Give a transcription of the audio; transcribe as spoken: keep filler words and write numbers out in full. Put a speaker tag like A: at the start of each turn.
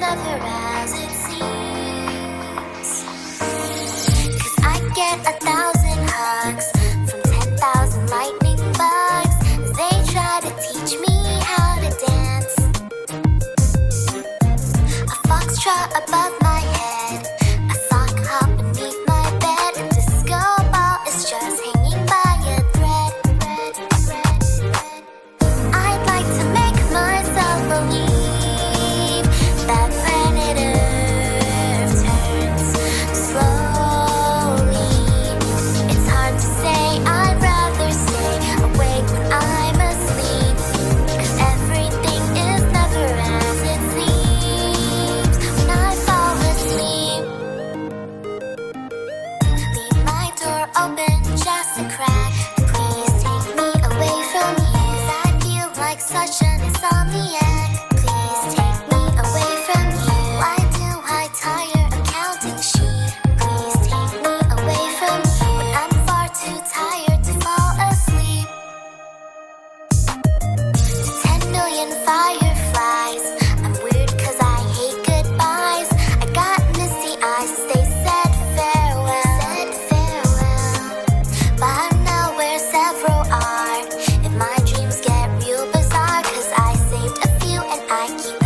A: never as it seems. 'Cause I get a thousand hugs from ten thousand lightning bugs as they try to teach me how to dance. A foxtrot above my head, a sock hop beneath my bed, a disco ball is just hanging by a thread, thread, thread, thread. I'd like to make myself believe that planet Earth turns slowly. It's hard to say, I'd rather stay awake when I'm asleep, 'cause everything is never as it seems when I fall asleep. Leave my door open just a crack. Please take me away from you, 'cause I feel like such an insomniac. Please take me away from you. Why do I tire of counting sheep? Please take me away from you when I'm far too tired to fall asleep. To ten million fireflies, I'm weird 'cause I hate goodbyes. I got misty eyes as they said farewell, said farewell. But I'm now where several are. If my dreams get real bizarre, 'cause I saved a few and I keep